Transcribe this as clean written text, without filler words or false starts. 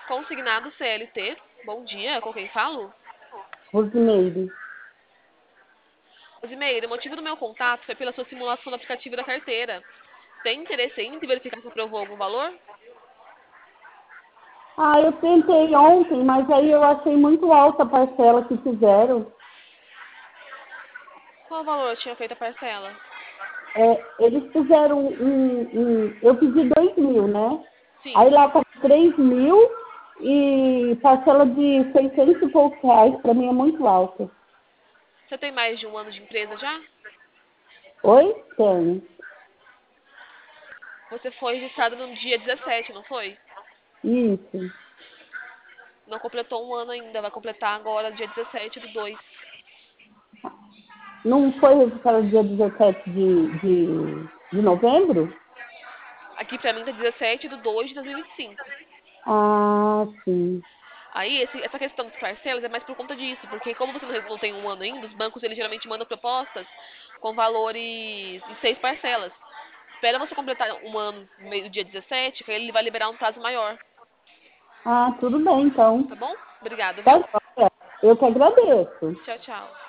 Consignado CLT. Bom dia, com quem falo? Rosimeire. Rosimeire, o motivo do meu contato foi pela sua simulação do aplicativo da carteira. Tem interesse em verificar se aprovou algum valor? Ah, eu tentei ontem, mas aí eu achei muito alta a parcela que fizeram. Qual valor tinha feito a parcela? Eles fizeram eu pedi 2.000, né? Sim. Aí lá tá 3.000 e parcela de 600 e poucos reais, para mim é muito alta. Você tem mais de um ano de empresa já? Oi? Tenho. Você foi registrado no dia 17, não foi? Isso. Não completou um ano ainda, vai completar agora, dia 17 do 2. Não foi registrado dia 17 de novembro? Aqui pra mim tá 17 do 2 de 2025. Ah, sim. Aí, essa questão dos parcelas é mais por conta disso, porque como você não tem um ano ainda, os bancos eles geralmente mandam propostas com valores em 6 parcelas. Espera você completar um ano no meio do dia 17, que aí ele vai liberar um prazo maior, Ah, tudo bem, então. tá bom? Obrigada, Tá viu? joia. Eu que agradeço. Tchau, tchau.